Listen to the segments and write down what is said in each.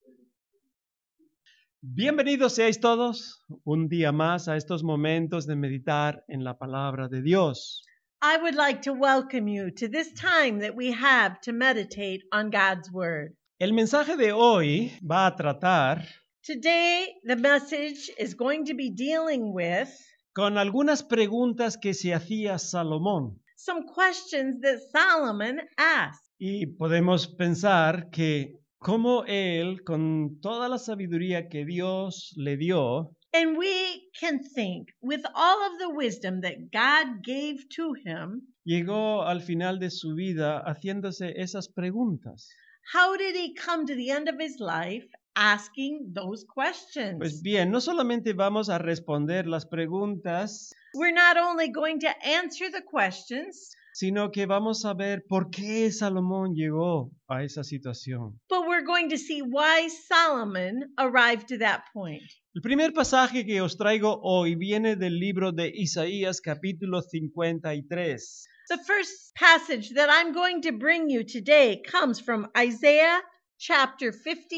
Bienvenidos seáis todos un día más a estos momentos de meditar en la palabra de Dios. I would like to welcome you to this time that we have to meditate on God's Word. El mensaje de hoy va a tratar Today, the message is going to be dealing with con algunas preguntas que se hacía Salomón. some questions that Solomon asked. Y podemos pensar que como él, con toda la sabiduría que Dios le dio, And we can think, with all of the wisdom that God gave to him, llegó al final de su vida haciéndose esas preguntas. how did he come to the end of his life asking those questions? Pues bien, no solamente vamos a responder las preguntas, We're not only going to answer the questions, sino que vamos a ver por qué Salomón llegó a esa situación. but we're going to see why Solomon arrived to that point. El primer pasaje que os traigo hoy viene del libro de Isaías capítulo 53. The first passage that I'm going to bring you today comes from Isaiah chapter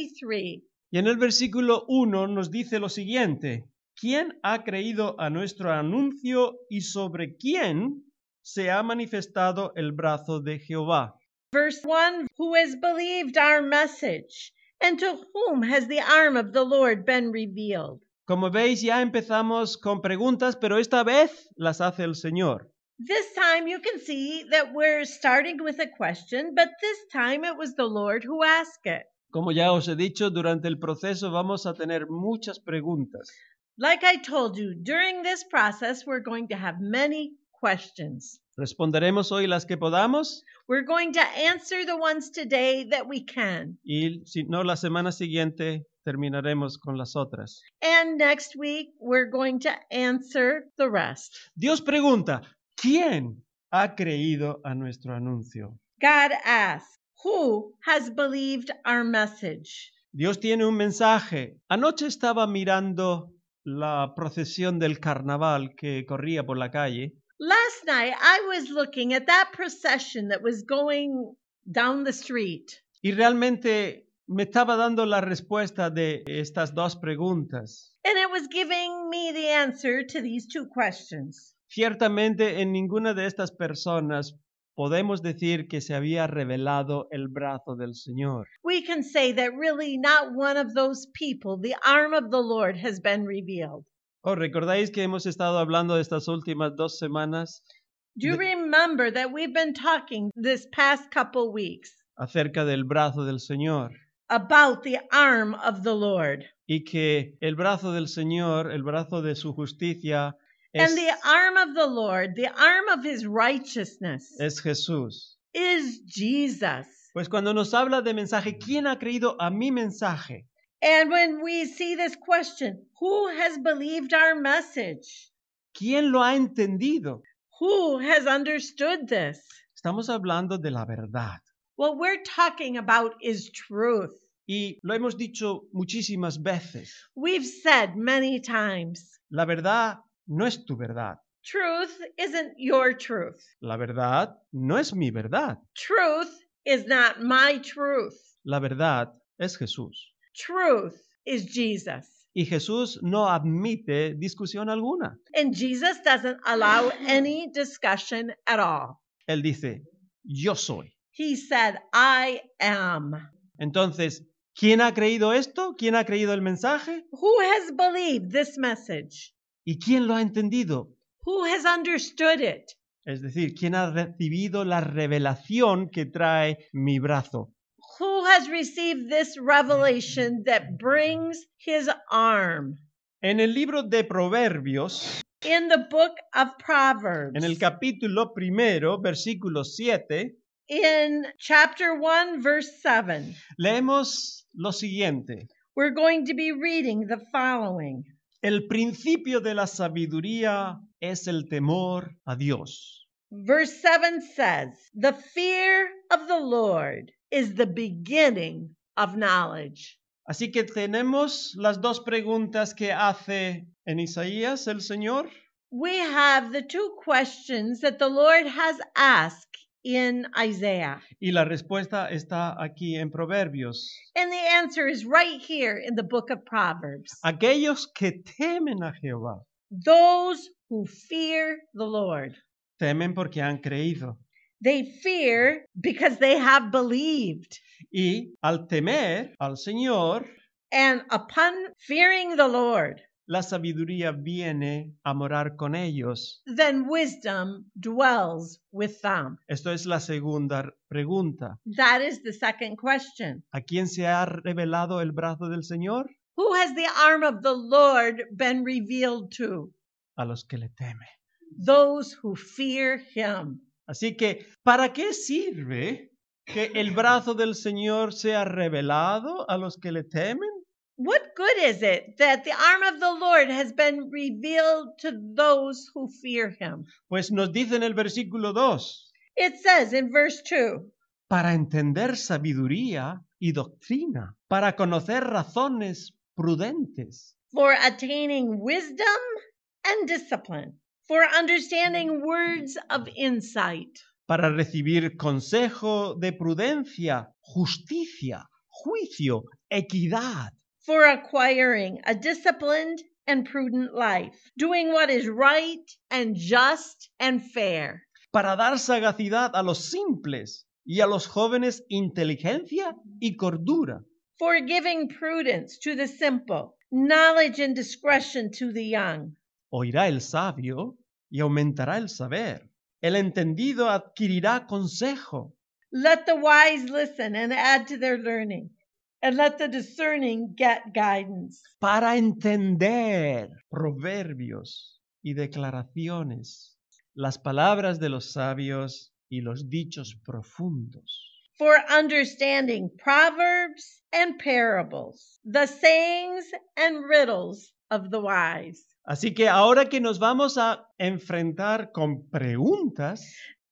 53. Y en el versículo 1 nos dice lo siguiente: ¿Quién ha creído a nuestro anuncio y sobre quién se ha manifestado el brazo de Jehová? Verse 1, who has believed our message, and to whom has the arm of the Lord been revealed? Como veis, ya empezamos con preguntas, pero esta vez las hace el Señor. This time you can see that we're starting with a question, but this time it was the Lord who asked it. Como ya os he dicho, durante el proceso vamos a tener muchas preguntas. Like I told you, during this process, we're going to have many questions. Responderemos hoy las que podamos We're going to answer the ones today that we can. y si no, la semana siguiente terminaremos con las otras. And next week, we're going to answer the rest. Dios pregunta: ¿quién ha creído a nuestro anuncio? God asks, who has believed our message? Dios tiene un mensaje. Anoche estaba mirando la procesión del carnaval que corría por la calle Last night, I was looking at that procession that was going down the street. y realmente me estaba dando la respuesta de estas dos preguntas. And it was giving me the answer to these two questions. Ciertamente en ninguna de estas personas podemos decir que se había revelado el brazo del Señor. We can say that really not one of those people, the arm of the Lord, has been revealed. ¿Os recordáis que hemos estado hablando de estas últimas 2 semanas Do you remember that we've been talking this past couple weeks acerca del brazo del Señor? about the arm of the Lord? Y que el brazo del Señor, el brazo de su justicia, And the arm of the Lord, the arm of his righteousness, es Jesús. is Jesus. Pues cuando nos habla de mensaje, ¿quién ha creído a mi mensaje? And when we see this question, who has believed our message? ¿Quién lo ha entendido? Who has understood this? Estamos hablando de la verdad. What we're talking about is truth. Y lo hemos dicho muchísimas veces. We've said many times, La verdad no es tu verdad. truth isn't your truth. La verdad no es mi verdad. Truth is not my truth. La verdad es Jesús. Truth is Jesus. Y Jesús no admite discusión alguna. And Jesus doesn't allow any discussion at all. Él dice: yo soy. He said, I am. Entonces, ¿quién ha creído esto? ¿Quién ha creído el mensaje? Who has believed this message? ¿Y quién lo ha entendido? Who has understood it? Es decir, ¿quién ha recibido la revelación que trae mi brazo? Who has received this revelation that brings his arm? En el libro de Proverbios, In the book of Proverbs, en el capítulo 1, versículo 7, in chapter 1, verse 7, leemos lo siguiente: we're going to be reading the following. el principio de la sabiduría es el temor a Dios. Verse 7 says, the fear of the Lord is the beginning of knowledge. Así que tenemos las dos preguntas que hace en Isaías el Señor. We have the two questions that the Lord has asked in Isaiah? Y la respuesta está aquí en Proverbios. And the answer is right here in the book of Proverbs. Aquellos que temen a Jehová, Those who fear the Lord. temen porque han creído. They fear because they have believed. Y al temer al Señor, And upon fearing the Lord, la sabiduría viene a morar con ellos. then wisdom dwells with them. Esto es la segunda pregunta. That is the second question. ¿A quién se ha revelado el brazo del Señor? Who has the arm of the Lord been revealed to? A los que le temen. Those who fear him. Así que, ¿para qué sirve que el brazo del Señor sea revelado a los que le temen? What good is it that the arm of the Lord has been revealed to those who fear him? Pues nos dice en el versículo 2, It says in verse 2, para entender sabiduría y doctrina, para conocer razones prudentes, for attaining wisdom and discipline, for understanding words of insight, para recibir consejo de prudencia, justicia, juicio, equidad, for acquiring a disciplined and prudent life, doing what is right and just and fair, para dar sagacidad a los simples y a los jóvenes inteligencia y cordura, for giving prudence to the simple, knowledge and discretion to the young. oirá el sabio y aumentará el saber. El entendido adquirirá consejo. Let the wise listen and add to their learning, and let the discerning get guidance. Para entender proverbios y declaraciones, las palabras de los sabios y los dichos profundos. For understanding proverbs and parables, the sayings and riddles of the wise. Así que ahora que nos vamos a enfrentar con preguntas,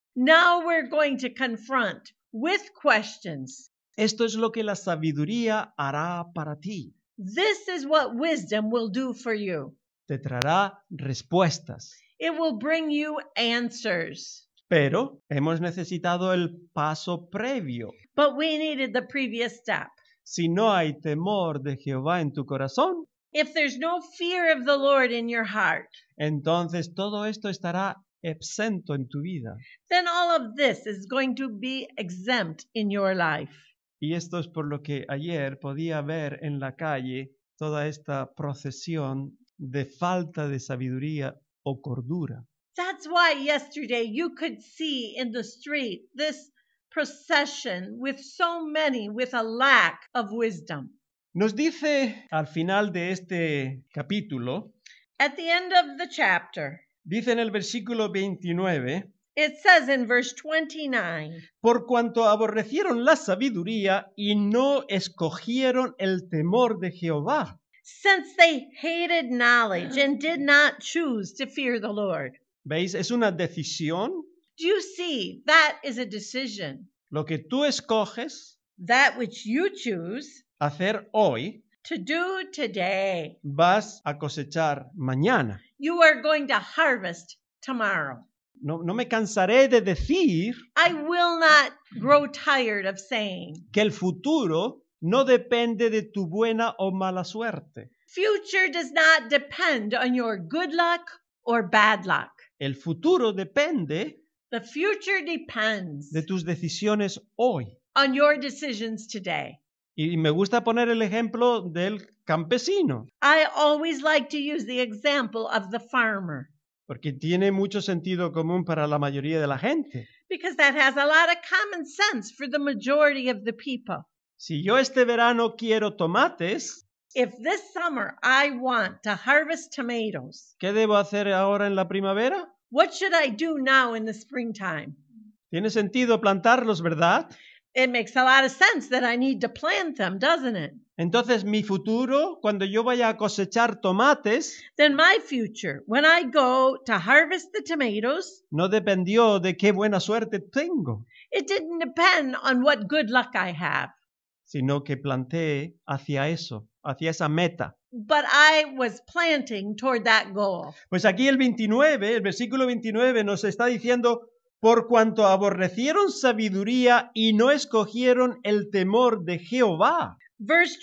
Now we're going to confront with questions. esto es lo que la sabiduría hará para ti. This is what wisdom will do for you. Te traerá respuestas. It will bring you answers. Pero hemos necesitado el paso previo. But we needed the previous step. Si no hay temor de Jehová en tu corazón, If there's no fear of the Lord in your heart, entonces todo esto estará exento en tu vida. then all of this is going to be exempt in your life. Y esto es por lo que ayer podía ver en la calle toda esta procesión de falta de sabiduría o cordura. That's why yesterday you could see in the street this procession with so many with a lack of wisdom. Nos dice al final de este capítulo, At the end of the chapter, dice en el versículo 29, it says in verse 29, por cuanto aborrecieron la sabiduría y no escogieron el temor de Jehová. since they hated knowledge and did not choose to fear the Lord. ¿Veis? Es una decisión. Do you see? That is a decision. Lo que tú escoges That which you choose hacer hoy, to do today, vas a cosechar mañana. you are going to harvest tomorrow. No me cansaré de decir I will not grow tired of saying, que el futuro no depende de tu buena o mala suerte. future does not depend on your good luck or bad luck. El futuro depende The future depends de tus decisiones hoy. on your decisions today. Y me gusta poner el ejemplo del campesino, I always like to use the example of the farmer porque tiene mucho sentido común para la mayoría de la gente. because that has a lot of common sense for the majority of the people. Si yo este verano quiero tomates, If this summer I want to harvest tomatoes, ¿qué debo hacer ahora en la primavera? what should I do now in the springtime? Tiene sentido plantarlos, ¿verdad? It makes a lot of sense that I need to plant them, doesn't it? Entonces mi futuro, cuando yo vaya a cosechar tomates, Then my future, when I go to harvest the tomatoes, no dependió de qué buena suerte tengo, it didn't depend on what good luck I have, sino que planté hacia eso, hacia esa meta. but I was planting toward that goal. Pues aquí el 29, el versículo 29 nos está diciendo por cuanto aborrecieron sabiduría y no escogieron el temor de Jehová. Verse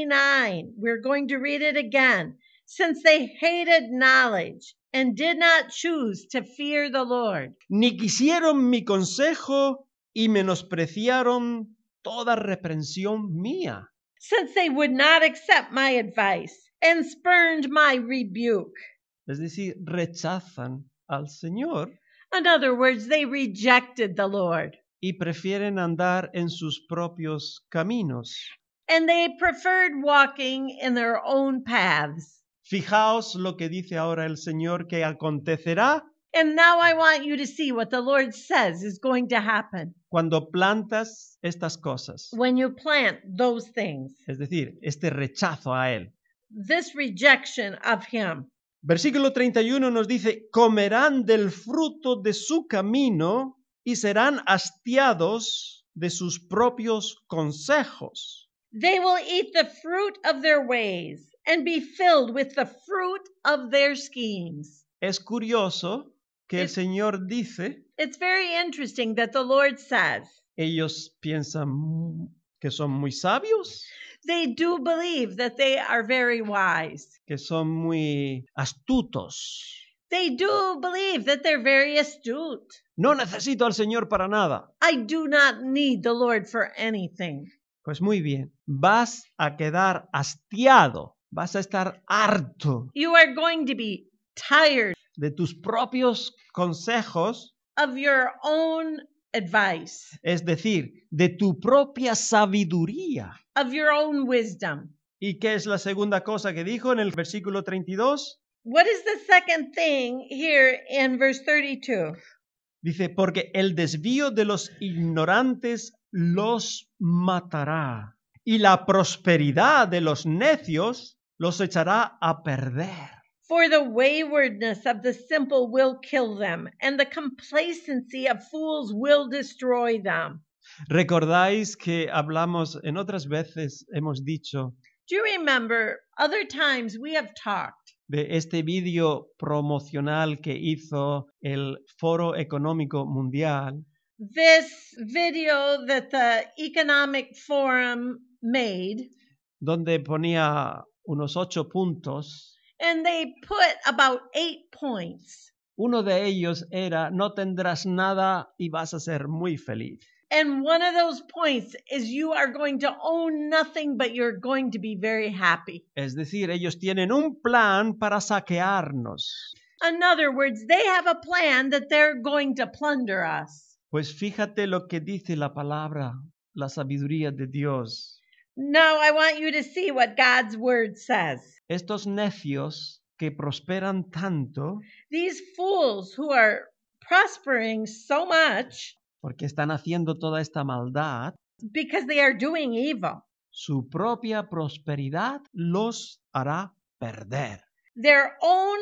29, we're going to read it again. Since they hated knowledge and did not choose to fear the Lord. Ni quisieron mi consejo y menospreciaron toda reprensión mía. Since they would not accept my advice and spurned my rebuke. Es decir, rechazan al Señor In other words, they rejected the Lord. y prefieren andar en sus propios caminos. And they preferred walking in their own paths. Fijaos lo que dice ahora el Señor que acontecerá And now I want you to see what the Lord says is going to happen cuando plantas estas cosas. when you plant those things. Es decir, este rechazo a Él. This rejection of Him. Versículo 31 nos dice, comerán del fruto de su camino y serán hastiados de sus propios consejos. They will eat the fruit of their ways and be filled with the fruit of their schemes. Es curioso que el It- Señor dice, It's very interesting that the Lord says ellos piensan que son muy sabios, they do believe that they are very wise. que son muy astutos. They do believe that they're very astute. No necesito al Señor para nada. I do not need the Lord for anything. Pues muy bien, vas a quedar hastiado, vas a estar harto You are going to be tired de tus propios consejos, of your own advice, es decir, de tu propia sabiduría. of your own wisdom. ¿Y qué es la segunda cosa que dijo en el versículo 32? What is the second thing here in verse 32? Dice, porque el desvío de los ignorantes los matará y la prosperidad de los necios los echará a perder. For the waywardness of the simple will kill them, and the complacency of fools will destroy them. ¿Recordáis que hablamos en otras veces, hemos dicho, Do you remember other times we have talked de este vídeo promocional que hizo el Foro Económico Mundial, this video that the Economic Forum made, donde ponía unos 8 puntos? and they put about 8 points. Uno de ellos era, no tendrás nada y vas a ser muy feliz. And one of those points is you are going to own nothing, but you're going to be very happy. Es decir, ellos tienen un plan para saquearnos. In other words, they have a plan that they're going to plunder us. Pues fíjate lo que dice la palabra, la sabiduría de Dios. Now I want you to see what God's word says. Estos necios que prosperan tanto, These fools who are prospering so much porque están haciendo toda esta maldad, because they are doing evil, su propia prosperidad los hará perder. their own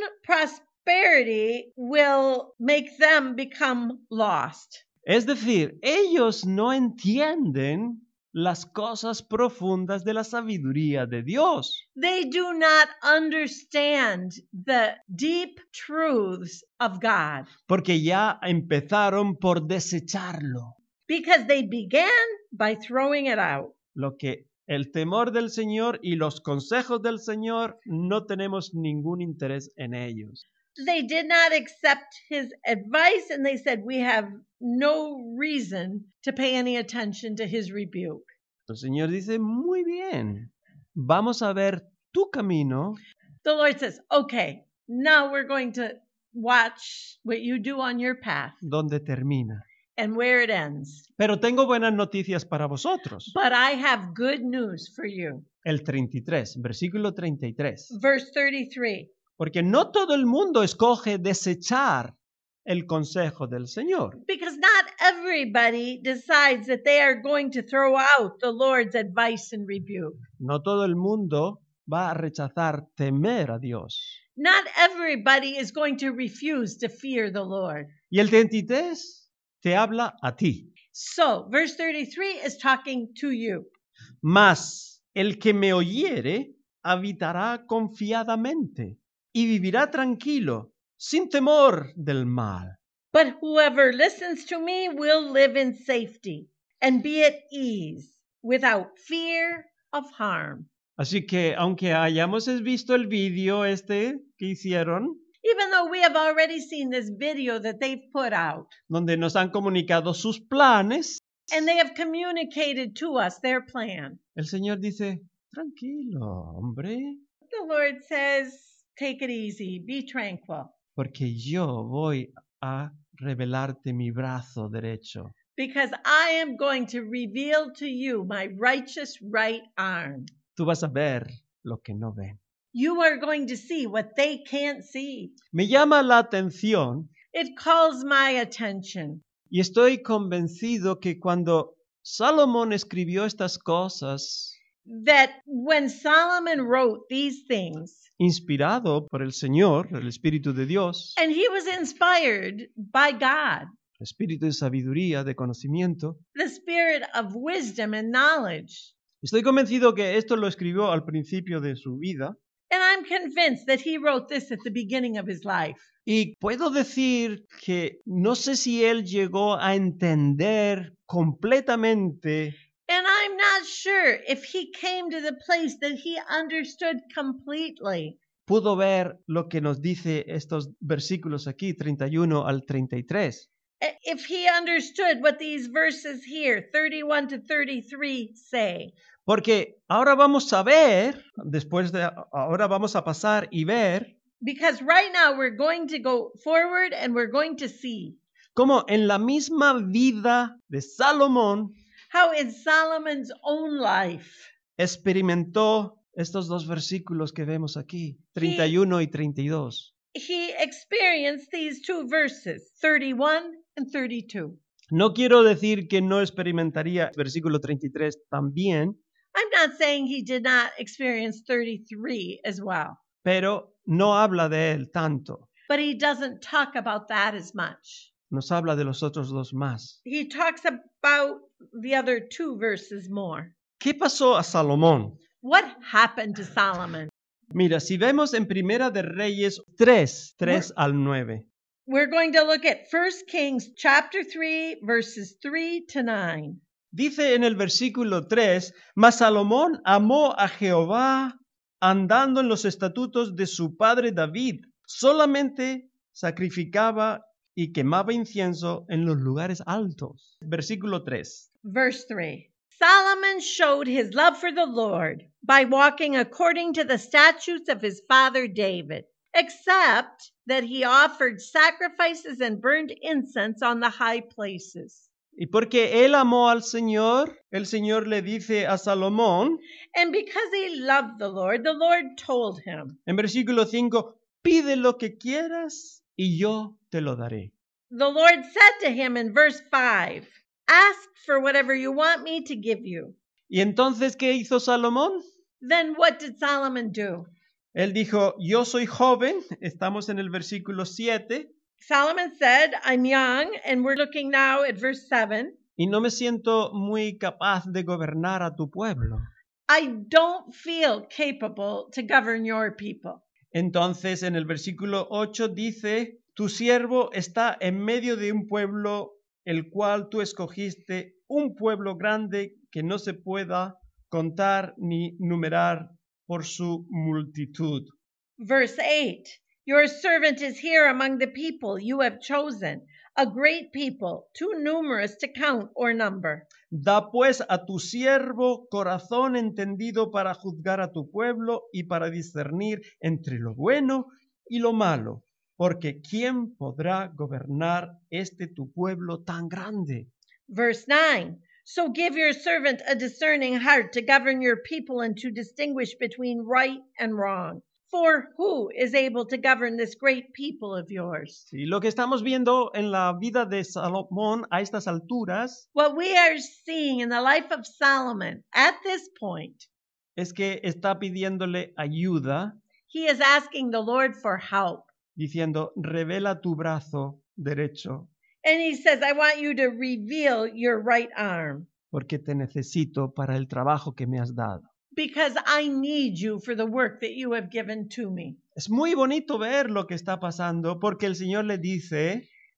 prosperity will make them become lost. Es decir, ellos no entienden las cosas profundas de la sabiduría de Dios. They do not understand the deep truths of God Porque ya empezaron por desecharlo. because they began by throwing it out. Lo que el temor del Señor y los consejos del Señor no tenemos ningún interés en ellos. They did not accept his advice and they said, we have no reason to pay any attention to his rebuke. El Señor dice, muy bien, vamos a ver tu camino. The Lord says, okay, now we're going to watch what you do on your path ¿Dónde termina? and where it ends. Pero tengo buenas noticias para vosotros. But I have good news for you. El 33, versículo 33. Verse 33. Porque no todo el mundo escoge desechar el consejo del Señor. Because not everybody decides that they are going to throw out the Lord's advice and rebuke. No todo el mundo va a rechazar temer a Dios. Not everybody is going to refuse to fear the Lord. Y el 33 te habla a ti. So, verse 33 is talking to you. Mas el que me oyere habitará confiadamente y vivirá tranquilo, sin temor del mal. But whoever listens to me will live in safety and be at ease without fear of harm. Así que aunque hayamos visto el vídeo que hicieron, Even though we have already seen this video that they've put out, donde nos han comunicado sus planes, and they have communicated to us their plan, el Señor dice, tranquilo, hombre, the Lord says, take it easy, be tranquil, porque yo voy a revelarte mi brazo derecho. because I am going to reveal to you my righteous right arm. Tú vas a ver lo que no ven. You are going to see what they can't see. Me llama la atención It calls my attention. y estoy convencido que cuando Salomón escribió estas cosas, That when Solomon wrote these things, inspirado por el Señor, el Espíritu de Dios, and he was inspired by God, el Espíritu de sabiduría, de conocimiento, the spirit of wisdom and knowledge. estoy convencido que esto lo escribió al principio de su vida And I'm convinced that he wrote this at the beginning of his life. y puedo decir que no sé si él llegó a entender completamente And I'm not sure if he came to the place that he understood completely. pudo ver lo que nos dice estos versículos aquí, 31 al 33. If he understood what these verses here, 31 to 33, say. Porque ahora vamos a ver, ahora vamos a pasar y ver Because right now we're going to go forward and we're going to see cómo en la misma vida de Salomón how in Solomon's own life experimentó estos dos versículos que vemos aquí, 31 y 32. he experienced these two verses, 31 and 32. No quiero decir que no experimentaría el versículo 33 también, I'm not saying he did not experience 33 as well, pero no habla de él tanto. but he doesn't talk about that as much. Nos habla de los otros dos más. He talks about the other two verses more. ¿Qué pasó a Salomón? What happened to Solomon? Mira, si vemos en Primera de Reyes 3 al 9. We're going to look at 1 Kings chapter 3, verses 3 to 9. Dice en el versículo 3, mas Salomón amó a Jehová andando en los estatutos de su padre David. Solamente sacrificaba y quemaba incienso en los lugares altos. Versículo 3. Verse 3. Solomon showed his love for the Lord by walking according to the statutes of his father David, except that he offered sacrifices and burned incense on the high places. Y porque él amó al Señor, el Señor le dice a Salomón, And because he loved the Lord told him, en versículo 5, pide lo que quieras y yo te lo daré. the Lord said to him in verse 5, ask for whatever you want me to give you. ¿Y entonces qué hizo Salomón? Then what did Solomon do? Él dijo, yo soy joven, estamos en el versículo 7, Solomon said, I'm young, and we're looking now at verse 7. y no me siento muy capaz de gobernar a tu pueblo. I don't feel capable to govern your people. Entonces en el versículo 8 dice, tu siervo está en medio de un pueblo el cual tú escogiste, un pueblo grande que no se pueda contar ni numerar por su multitud. Verse 8, your servant is here among the people you have chosen, a great people, too numerous to count or number. Da pues a tu siervo corazón entendido para juzgar a tu pueblo y para discernir entre lo bueno y lo malo, porque ¿quién podrá gobernar tu pueblo tan grande? Verse 9, so give your servant a discerning heart to govern your people and to distinguish between right and wrong. For who is able to govern this great people of yours? Sí, lo que estamos viendo en la vida de Salomón a estas alturas What we are seeing in the life of Solomon at this point, es que está pidiéndole ayuda, he is asking the Lord for help. diciendo, revela tu brazo derecho, And he says, I want you to reveal your right arm porque te necesito para el trabajo que me has dado. because I need you for the work that you have given to me. Es muy bonito ver lo que está pasando, porque el Señor le dice,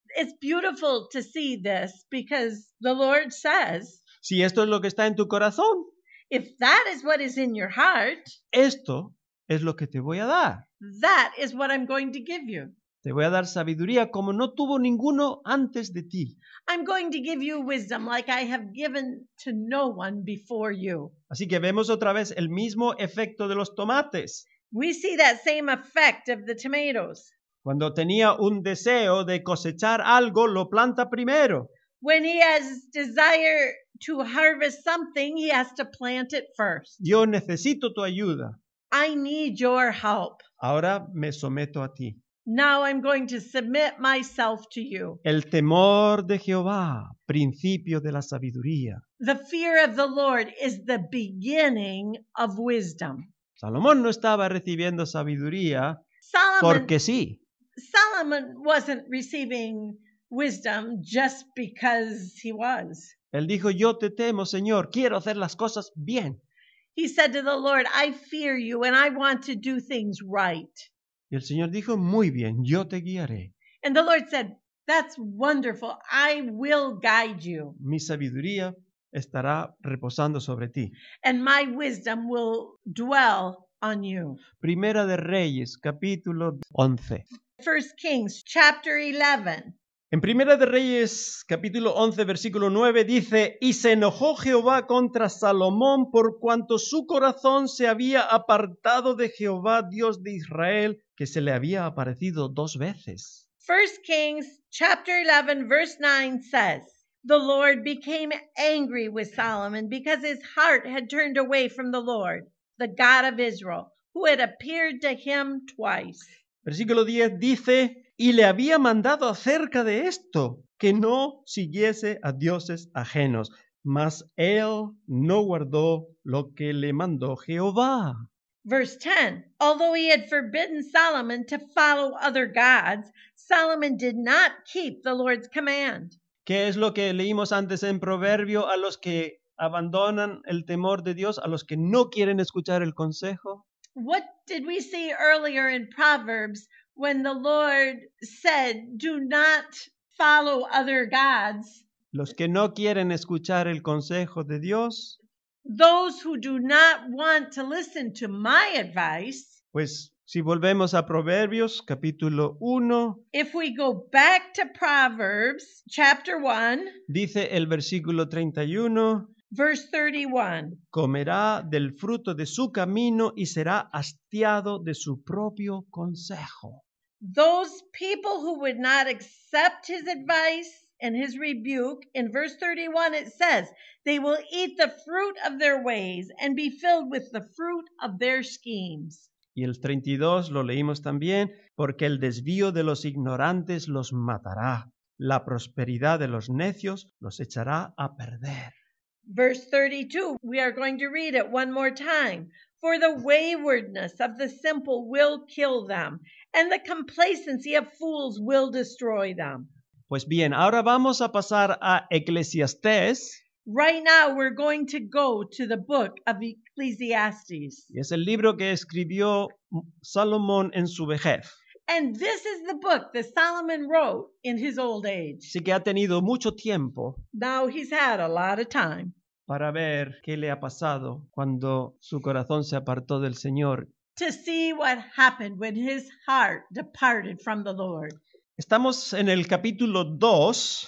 It's beautiful to see this because the Lord says, Si esto es lo que está en tu corazón, if that is what is in your heart, esto es lo que te voy a dar. that is what I'm going to give you. Te voy a dar sabiduría como no tuvo ninguno antes de ti. I'm going to give you wisdom like I have given to no one before you. Así que vemos otra vez el mismo efecto de los tomates. We see that same effect of the tomatoes. Cuando tenía un deseo de cosechar algo, lo planta primero. When he has desire to harvest something, he has to plant it first. Yo necesito tu ayuda. I need your help. Ahora me someto a ti. Now I'm going to submit myself to you. El temor de Jehová, principio de la sabiduría. The fear of the Lord is the beginning of wisdom. Salomón no estaba recibiendo sabiduría Solomon porque sí. wasn't receiving wisdom just because he was. Él dijo, yo te temo, Señor, quiero hacer las cosas bien. He said to the Lord, I fear you and I want to do things right. Y el Señor dijo, muy bien, yo te guiaré. And the Lord said, that's wonderful. I will guide you. Mi sabiduría estará reposando sobre ti. And my wisdom will dwell on you. Primera de Reyes, capítulo 11. 1 Kings chapter 11. En Primera de Reyes, capítulo 11, versículo 9, dice, y se enojó Jehová contra Salomón por cuanto su corazón se había apartado de Jehová, Dios de Israel, que se le había aparecido 2 veces. 1 Kings chapter 11 verse 9 says, the Lord became angry with Solomon because his heart had turned away from the Lord, the God of Israel, who had appeared to him twice. Versículo 10 dice, y le había mandado acerca de esto, que no siguiese a dioses ajenos, mas él no guardó lo que le mandó Jehová. Verse 10, although he had forbidden Solomon to follow other gods, Solomon did not keep the Lord's command. ¿Qué es lo que leímos antes en Proverbio a los que abandonan el temor de Dios, a los que no quieren escuchar el consejo? What did we see earlier in Proverbs when the Lord said, do not follow other gods? Los que no quieren escuchar el consejo de Dios, Those who do not want to listen to my advice. pues si volvemos a Proverbios, capítulo 1, If we go back to Proverbs chapter 1, dice el versículo 31, verse 31. comerá del fruto de su camino y será hastiado de su propio consejo. Those people who would not accept his advice and his rebuke, in verse 31 it says, they will eat the fruit of their ways and be filled with the fruit of their schemes. Y el 32 lo leímos también, porque el desvío de los ignorantes los matará, la prosperidad de los necios los echará a perder. Verse 32, we are going to read it one more time. For the waywardness of the simple will kill them, and the complacency of fools will destroy them. Pues bien, ahora vamos a pasar a Eclesiastés. Right now, we're going to go to the book of Ecclesiastes. Y es el libro que escribió Salomón en su vejez. And this is the book that Solomon wrote in his old age. Así que ha tenido mucho tiempo Now he's had a lot of time para ver qué le ha pasado cuando su corazón se apartó del Señor. to see what happened when his heart departed from the Lord. Estamos en el capítulo 2.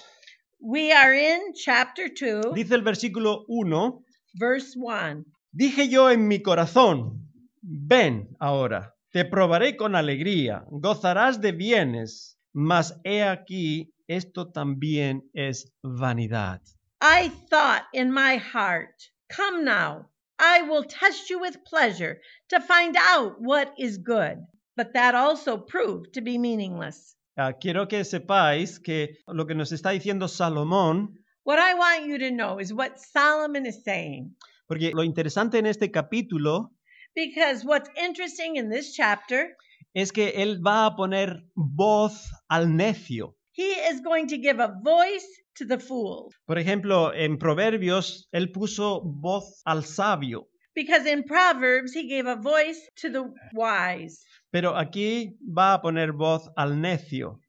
We are in chapter 2, Dice el versículo 1. verse 1. Dije yo en mi corazón, ven ahora, te probaré con alegría, gozarás de bienes, mas he aquí, esto también es vanidad. I thought in my heart, come now, I will test you with pleasure to find out what is good. But that also proved to be meaningless. Quiero que sepáis que lo que nos está diciendo Salomón, What I want you to know is what Solomon is saying. porque lo interesante en este capítulo Because what's interesting in this chapter, es que él va a poner voz al necio. he is going to give a voice to the fool. Por ejemplo, en Proverbios, él puso voz al sabio, Because in Proverbs, he gave a voice to the wise. pero aquí va a poner voz al necio.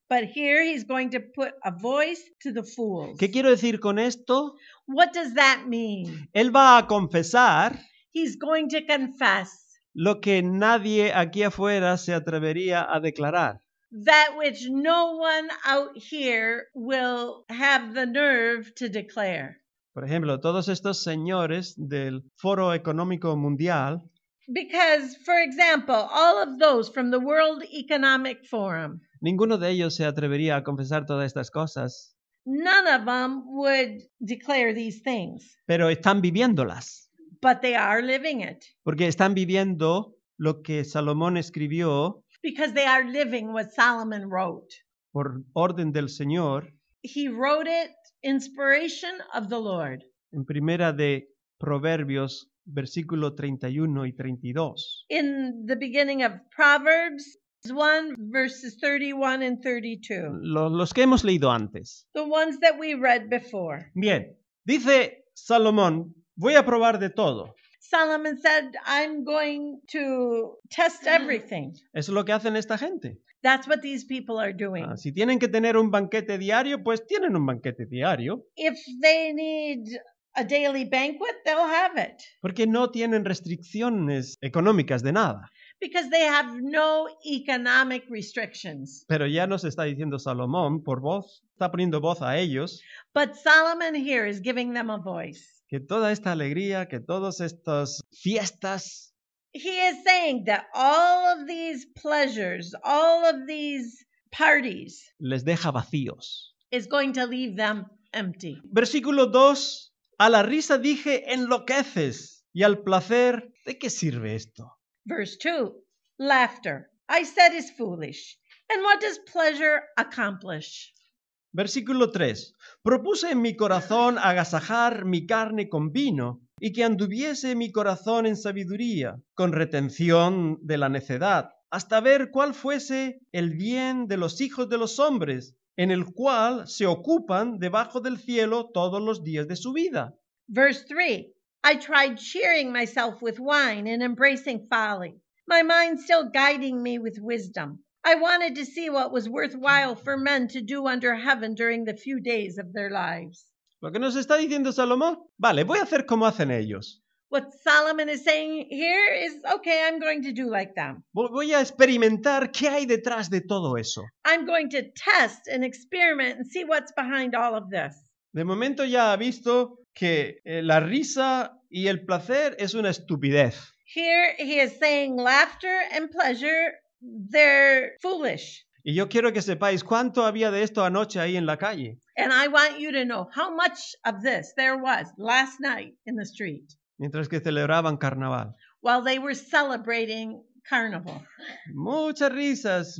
But here he's going to put a voice to the fools. ¿Qué quiero decir con esto? What does that mean? Él va a confesar He's going to confess lo que nadie aquí afuera se atrevería a declarar. that which no one out here will have the nerve to declare. Por ejemplo, todos estos señores del Foro Económico Mundial, Because, for example, all of those from the World Economic Forum, ninguno de ellos se atrevería a confesar todas estas cosas, none of them would declare these things, pero están viviéndolas, but they are living it porque están viviendo lo que Salomón escribió because they are living what Solomon wrote. por orden del Señor He wrote it, inspiration of the Lord. en Primera de Proverbios, versículo 31 y 32. In the beginning of Proverbs 1, verses 31 and 32. Los que hemos leído antes. The ones that we read before. Bien, dice Salomón, voy a probar de todo. Solomon said, I'm going to test everything. Eso es lo que hacen esta gente. That's what these people are doing. Si tienen que tener un banquete diario, pues tienen un banquete diario. If they need a daily banquet, they'll have it. Porque no tienen restricciones económicas de nada. Because they have no economic restrictions. Pero ya nos está diciendo Salomón por voz, está poniendo voz a ellos, But Solomon here is giving them a voice. que toda esta alegría, que todas estas fiestas, He is saying that all of these pleasures, all of these parties les deja vacíos. is going to leave them empty. Versículo 2, a la risa dije enloqueces, y al placer, ¿de qué sirve esto? Verse 2, laughter, I said, is foolish. And what does pleasure accomplish? Versículo 3. Propuse en mi corazón agasajar mi carne con vino y que anduviese mi corazón en sabiduría, con retención de la necedad, hasta ver cuál fuese el bien de los hijos de los hombres, en el cual se ocupan debajo del cielo todos los días de su vida. Verse 3, I tried cheering myself with wine and embracing folly, my mind still guiding me with wisdom. I wanted to see what was worthwhile for men to do under heaven during the few days of their lives. Lo que nos está diciendo Salomón, vale, voy a hacer como hacen ellos. What Solomon is saying here is, okay, I'm going to do like them. Voy a experimentar qué hay detrás de todo eso. I'm going to test and experiment and see what's behind all of this. De momento ya ha visto que la risa y el placer es una estupidez. Here he is saying laughter and pleasure, they're foolish. Y yo quiero que sepáis cuánto había de esto anoche ahí en la calle. And I want you to know how much of this there was last night in the street Mientras que celebraban carnaval. while they were celebrating carnival. Muchas risas,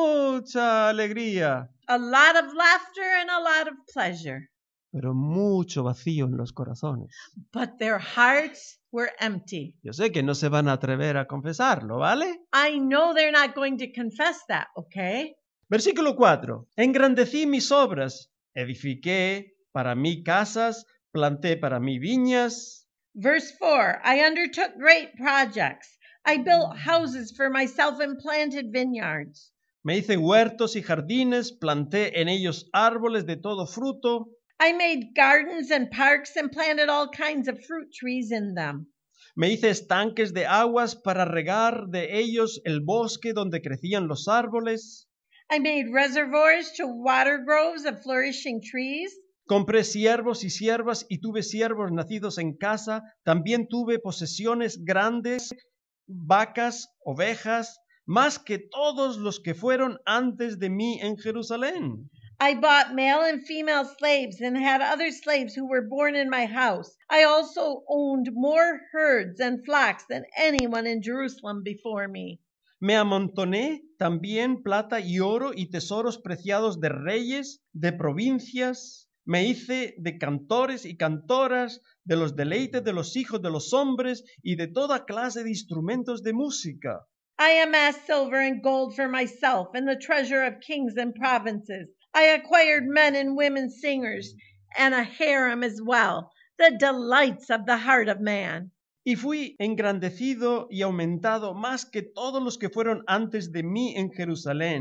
mucha alegría, A lot of laughter and a lot of pleasure, pero mucho vacío en los corazones. but their hearts were empty. Yo sé que no se van a atrever a confesarlo, ¿vale? I know they're not going to confess that, okay? Versículo 4. Engrandecí mis obras, edifiqué para mí casas, planté para mí viñas. Verse 4, I undertook great projects. I built houses for myself and planted vineyards. Me hice huertos y jardines, planté en ellos árboles de todo fruto. I made gardens and parks and planted all kinds of fruit trees in them. Me hice estanques de aguas para regar de ellos el bosque donde crecían los árboles. I made reservoirs to water groves of flourishing trees. Compré siervos y siervas y tuve siervos nacidos en casa. También tuve posesiones grandes, vacas, ovejas, más que todos los que fueron antes de mí en Jerusalén. I bought male and female slaves and had other slaves who were born in my house. I also owned more herds and flocks than anyone in Jerusalem before me. Me amontoné también plata y oro y tesoros preciados de reyes, de provincias. Me hice de cantores y cantoras, de los deleites de los hijos de los hombres y de toda clase de instrumentos de música. I amassed silver and gold for myself and the treasure of kings and provinces. I acquired men and women singers and a harem as well, the delights of the heart of man. Y fui engrandecido y aumentado más que todos los que fueron antes de mí en Jerusalén.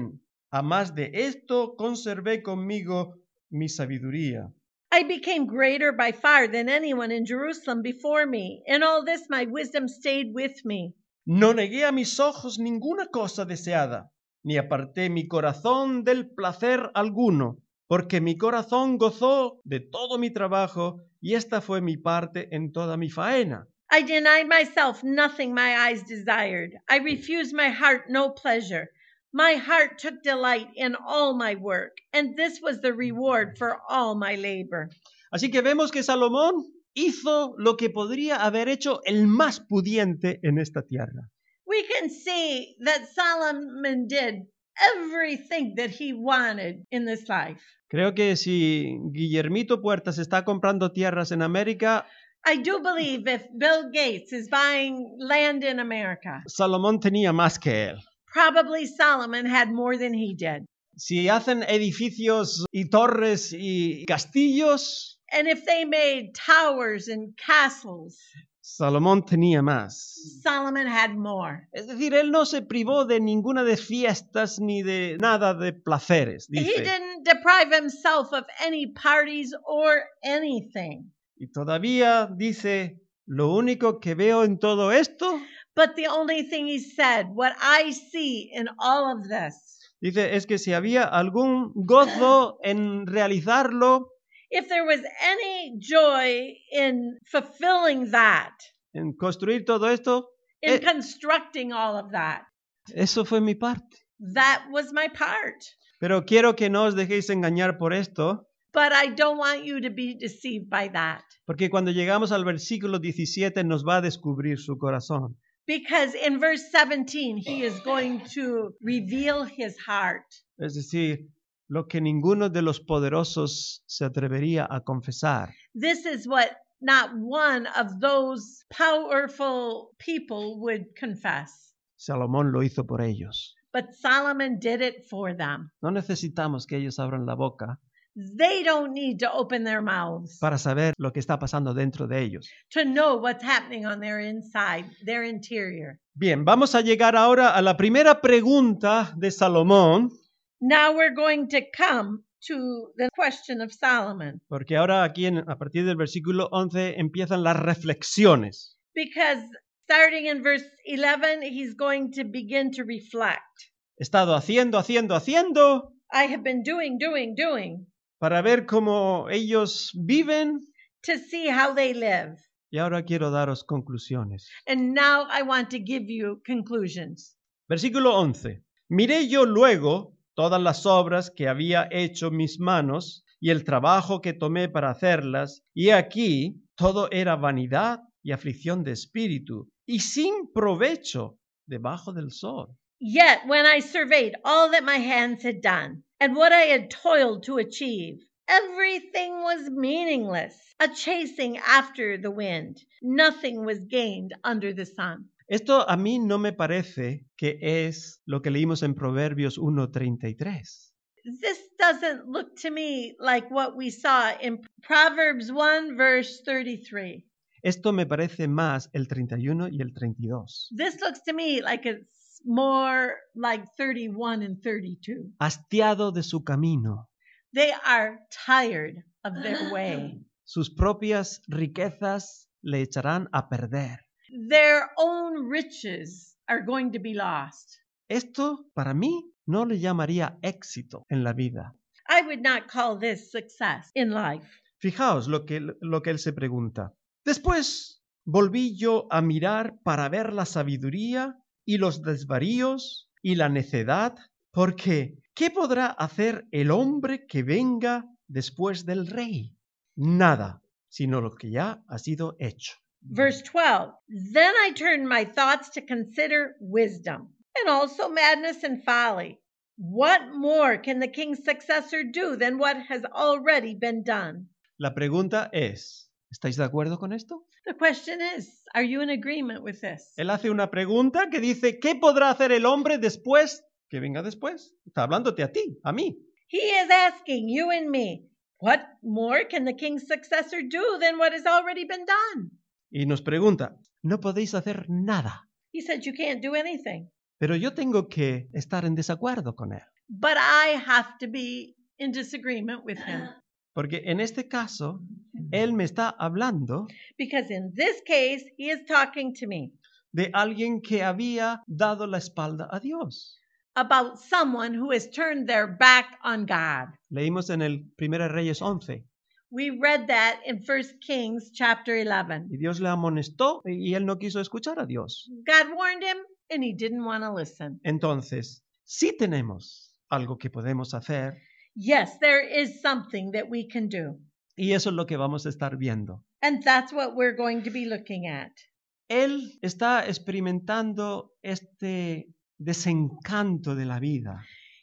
A más de esto, conservé conmigo mi sabiduría. I became greater by far than anyone in Jerusalem before me. In all this, my wisdom stayed with me. No negué a mis ojos ninguna cosa deseada, ni aparté mi corazón del placer alguno, porque mi corazón gozó de todo mi trabajo, y esta fue mi parte en toda mi faena. I denied myself nothing my eyes desired. I refused my heart no pleasure. My heart took delight in all my work, and this was the reward for all my labor. Así que vemos que Salomón hizo lo que podría haber hecho el más pudiente en esta tierra. We can see that Solomon did everything that he wanted in this life. Creo que si Guillermito Puertas está comprando tierras en América, I do believe if Bill Gates is buying land in America, Salomón tenía más que él. probably Solomon had more than he did. Si hacen edificios y torres y castillos, And if they made towers and castles, Salomón tenía más. Solomon had more. Es decir, él no se privó de ninguna de fiestas ni de nada de placeres, He dice. didn't deprive himself of any parties or anything. Y todavía dice, lo único que veo en todo esto, But the only thing he said, what I see in all of this, dice, es que si había algún gozo en realizarlo, if there was any joy in fulfilling that, en construir todo esto, in constructing all of that, eso fue mi parte. that was my part. Pero quiero que no os dejéis engañar por esto, But I don't want you to be deceived by that. porque cuando llegamos al versículo 17 nos va a descubrir su corazón. Because in verse 17, he is going to reveal his heart. Es decir, lo que ninguno de los poderosos se atrevería a confesar. This is what not one of those powerful people would confess. Salomón lo hizo por ellos. But Solomon did it for them. No necesitamos que ellos abran la boca They don't need to open their mouths para saber lo que está pasando dentro de ellos. to know what's happening on their inside, their interior. Bien, vamos a llegar ahora a la primera pregunta de Salomón, Now we're going to come to the question of Solomon. porque ahora aquí a partir del versículo 11 empiezan las reflexiones. Because starting in verse 11, he's going to begin to reflect. He estado haciendo I have been doing, para ver cómo ellos viven to see how they live. y ahora quiero daros conclusiones. And now I want to give you conclusions. Versículo 11. Miré yo luego todas las obras que había hecho mis manos y el trabajo que tomé para hacerlas, y aquí todo era vanidad y aflicción de espíritu, y sin provecho debajo del sol. Yet when I surveyed all that my hands had done and what I had toiled to achieve, everything was meaningless, a chasing after the wind. Nothing was gained under the sun. Esto a mí no me parece que es lo que leímos en Proverbios 1:33. This doesn't look to me like what we saw in Proverbs 1 verse 33. Esto me parece más el 31 y el 32. This looks to me like it's more like 31 and 32. Hastiado de su camino, They are tired of their way. sus propias riquezas le echarán a perder. Their own riches are going to be lost. Esto para mí no le llamaría éxito en la vida. I would not call this success in life. Fijaos lo que él se pregunta. Después volví yo a mirar para ver la sabiduría y los desvaríos y la necedad, porque ¿qué podrá hacer el hombre que venga después del rey? Nada, sino lo que ya ha sido hecho. Verse 12. Then I turned my thoughts to consider wisdom and also madness and folly. What more can the king's successor do than what has already been done? La pregunta es, ¿estáis de acuerdo con esto? The question is, are you in agreement with this? Él hace una pregunta que dice, ¿qué podrá hacer el hombre después que venga después? Está hablándote a ti, a mí. He is asking you and me, what more can the king's successor do than what has already been done? Y nos pregunta, no podéis hacer nada, He said you can't do anything. pero yo tengo que estar en desacuerdo con él. but I have to be in disagreement with him. Porque en este caso, él me está hablando Because in this case, he is talking to me de alguien que había dado la espalda a Dios. about someone who has turned their back on God. Leímos en el 1 Reyes 11. We read that in 1 Kings chapter 11. Y Dios le amonestó y él no quiso escuchar a Dios. God warned him and he didn't want to listen. Entonces, sí tenemos algo que podemos hacer Yes, there is something that we can do. y eso es lo que vamos a estar viendo. And that's what we're going to be looking at. Él está experimentando este desencanto de la vida.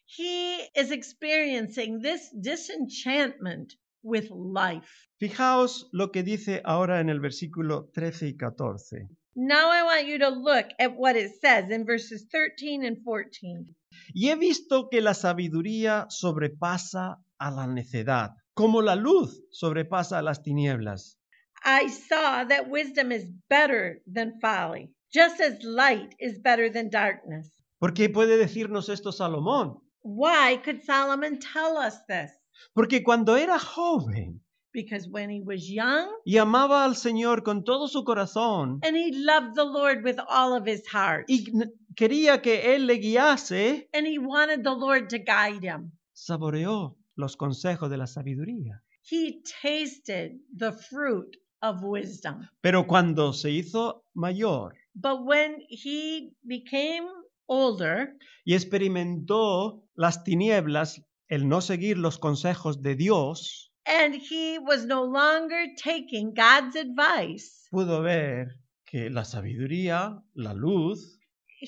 He is experiencing this disenchantment with life. Fijaos lo que dice ahora en el versículo 13 y 14. Now I want you to look at what it says in verses 13 and 14. Y he visto que la sabiduría sobrepasa a la necedad, como la luz sobrepasa a las tinieblas. I saw that wisdom is better than folly, just as light is better than darkness. ¿Por qué puede decirnos esto Salomón? Why could Solomon tell us this? Porque cuando era joven Because when he was young y amaba al Señor con todo su corazón and he loved the Lord with all of his heart y quería que Él le guiase, and he wanted the Lord to guide him, saboreó los consejos de la sabiduría. he tasted the fruit of wisdom. Pero cuando se hizo mayor But when he became older y experimentó las tinieblas, el no seguir los consejos de Dios, and he was no longer taking God's advice, pudo ver que la sabiduría, la luz,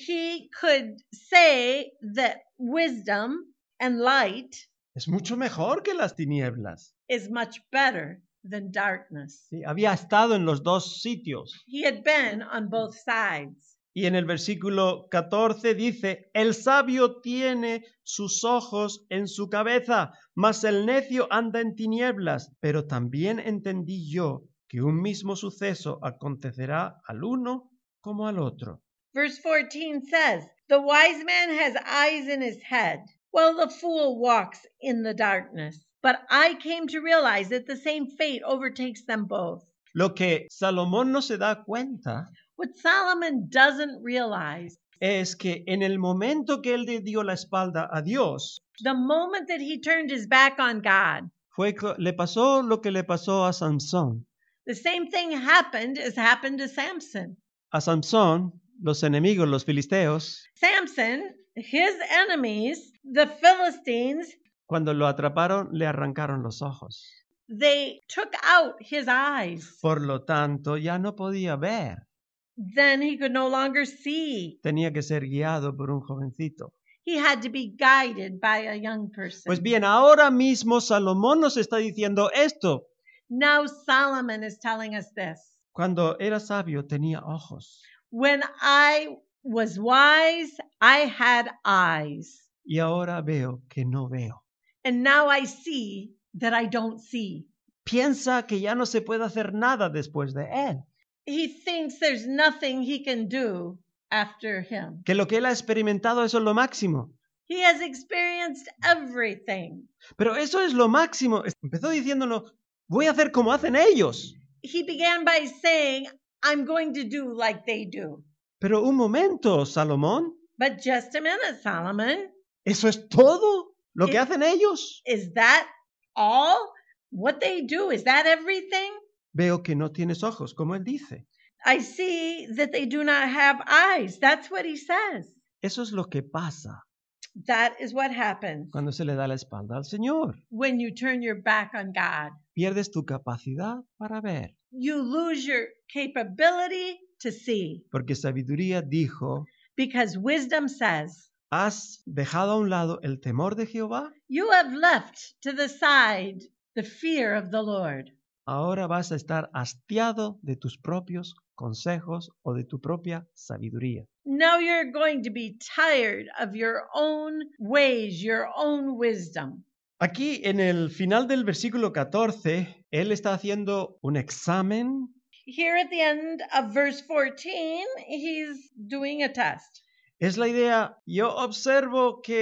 he could say that wisdom and light es mucho mejor que las tinieblas. is much better than darkness. Sí, había estado en los dos sitios. He had been on both sides. Y en el versículo 14 dice, el sabio tiene sus ojos en su cabeza, mas el necio anda en tinieblas. Pero también entendí yo que un mismo suceso acontecerá al uno como al otro. Verse 14 says, the wise man has eyes in his head, while the fool walks in the darkness. But I came to realize that the same fate overtakes them both. Lo que Salomón no se da cuenta What Solomon doesn't realize, es que en el momento que él le dio la espalda a Dios, the moment that he turned his back on God, le pasó lo que le pasó a Sansón. the same thing happened as happened to Samson. A Sansón, los enemigos, los filisteos, Samson, his enemies, the Philistines, cuando lo atraparon, le arrancaron los ojos. they took out his eyes. Por lo tanto, ya no podía ver. Then he could no longer see. Tenía que ser guiado por un jovencito. He had to be guided by a young person. Pues bien, ahora mismo Salomón nos está diciendo esto. Now Solomon is telling us this. Cuando era sabio tenía ojos When I was wise, I had eyes. y ahora veo que no veo. And now I see that I don't see. Piensa que ya no se puede hacer nada después de él. He thinks there's nothing he can do after him. Que lo que él ha experimentado eso es lo máximo. He has experienced everything. Pero eso es lo máximo. Empezó diciéndonos, voy a hacer como hacen ellos. He began by saying, I'm going to do like they do. Pero un momento, Salomón, But just a minute, Solomon. ¿eso es todo lo que hacen ellos? Is that all? What they do? Is that everything? Veo que no tienes ojos, como él dice. I see that they do not have eyes. That's what he says. Eso es lo que pasa That is what happens cuando se le da la espalda al Señor. when you turn your back on God. Pierdes tu capacidad para ver. You lose your capability to see Porque sabiduría dijo, because wisdom says, ¿has dejado a un lado el temor de Jehová? you have left to the side the fear of the Lord. Ahora vas a estar hastiado de tus propios consejos o de tu propia sabiduría. Now you're going to be tired of your own ways, your own wisdom. Aquí en el final del versículo 14, él está haciendo un examen. Here at the end of verse 14, he's doing a test. Es la idea, yo observo que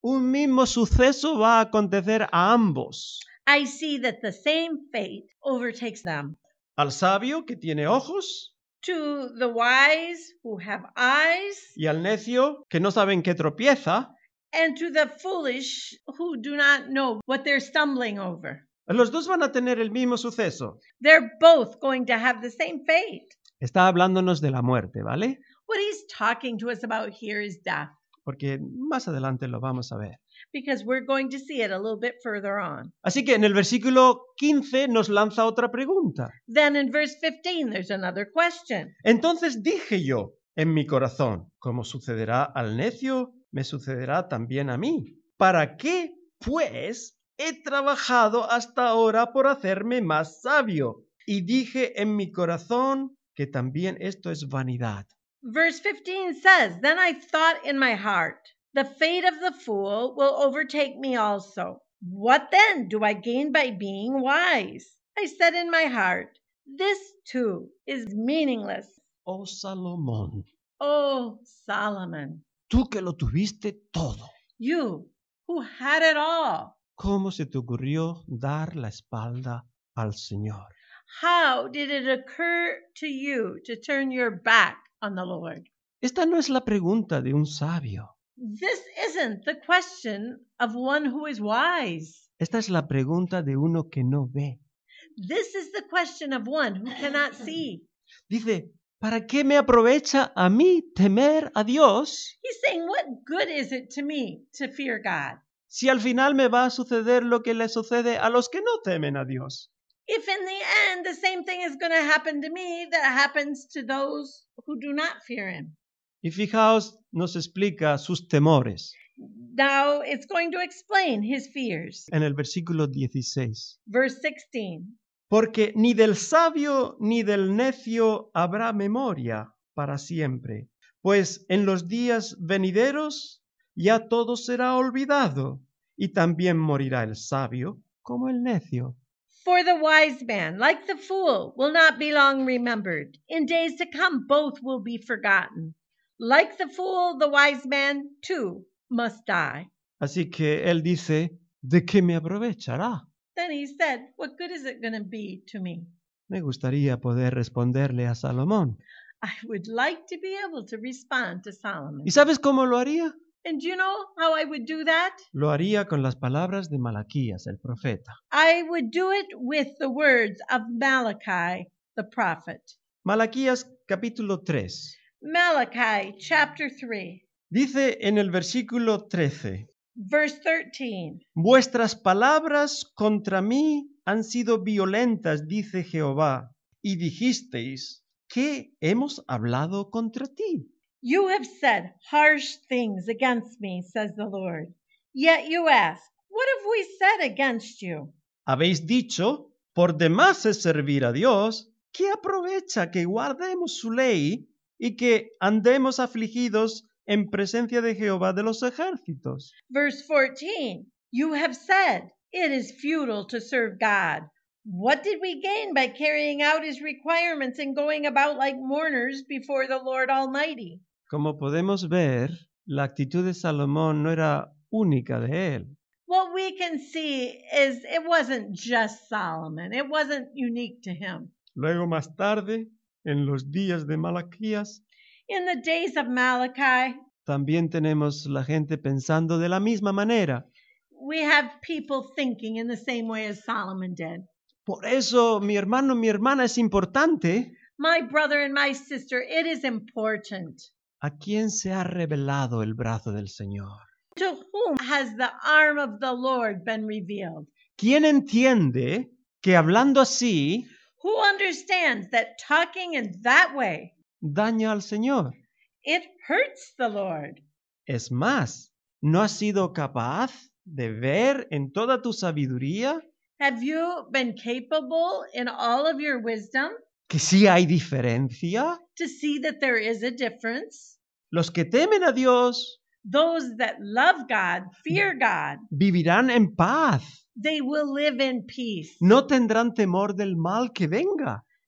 un mismo suceso va a acontecer a ambos. I see that the same fate overtakes them. Al sabio que tiene ojos To the wise who have eyes, y al necio que no sabe en qué tropieza, and to the foolish who do not know what they're stumbling over. los dos van a tener el mismo suceso. They're both going to have the same fate. Está hablándonos de la muerte, ¿vale? What he's talking to us about here is death, Porque más adelante lo vamos a ver. because we're going to see it a little bit further on. Así que en el versículo 15 nos lanza otra pregunta. Then in verse 15, there's another question. Entonces dije yo en mi corazón, como sucederá al necio, me sucederá también a mí. ¿Para qué, pues, he trabajado hasta ahora por hacerme más sabio? Y dije en mi corazón que también esto es vanidad. Verse 15 says, Then I thought in my heart, the fate of the fool will overtake me also. What then do I gain by being wise? I said in my heart, this too is meaningless. Oh Salomón, Oh, Solomon, tú que lo tuviste todo, you who had it all, ¿cómo se te ocurrió dar la espalda al Señor? how did it occur to you to turn your back on the Lord? Esta no es la pregunta de un sabio. This isn't the question of one who is wise. Esta es la pregunta de uno que no ve. This is the question of one who cannot see. Dice, ¿para qué me aprovecha a mí temer a Dios He's saying, what good is it to me to fear God si al final me va a suceder lo que le sucede a los que no temen a Dios? if in the end the same thing is going to happen to me that happens to those who do not fear him? Y fijaos, nos explica sus temores Now it's going to explain his fears. en el versículo 16. Verse 16. Porque ni del sabio ni del necio habrá memoria para siempre, pues en los días venideros ya todo será olvidado, y también morirá el sabio como el necio. For the wise man, like the fool, will not be long remembered. In days to come, both will be forgotten. Like the fool, the wise man, too, must die. Así que él dice, ¿de qué me aprovechará? Then he said, what good is it going to be to me? Me gustaría poder responderle a Salomón. I would like to be able to respond to Solomon. ¿Y sabes cómo lo haría? And do you know how I would do that? Lo haría con las palabras de Malaquías, el profeta. I would do it with the words of Malachi, the prophet. Malaquías capítulo 3. Malachi chapter 3, Dice en el versículo 13, verse 13. vuestras palabras contra mí han sido violentas, dice Jehová, y dijisteis, ¿qué hemos hablado contra ti? You have said harsh things against me, says the Lord. Yet you ask, what have we said against you? Habéis dicho, por demás es servir a Dios, ¿qué aprovecha que guardemos su ley y que andemos afligidos en presencia de Jehová de los ejércitos? Verse 14. You have said, it is futile to serve God. What did we gain by carrying out his requirements and going about like mourners before the Lord Almighty? Como podemos ver, la actitud de Salomón no era única de él. What we can see is it wasn't just Solomon. It wasn't unique to him. Luego más tarde, en los días de Malaquías, In the days of Malachi, también tenemos la gente pensando de la misma manera. we have people thinking in the same way as Solomon did. Por eso, mi hermano, mi hermana, es importante My brother and my sister, it is important. a quién se ha revelado el brazo del Señor. To whom has the arm of the Lord been revealed? ¿Quién entiende que hablando así Who understands that talking in that way, daña al Señor? it hurts the Lord? Es más, ¿no has sido capaz de ver en toda tu sabiduría Have you been capable in all of your wisdom que sí hay diferencia? to see that there is a difference? Los que temen a Dios Those that love God, fear God, vivirán en paz. they will live in peace. No tendrán temor del mal que venga.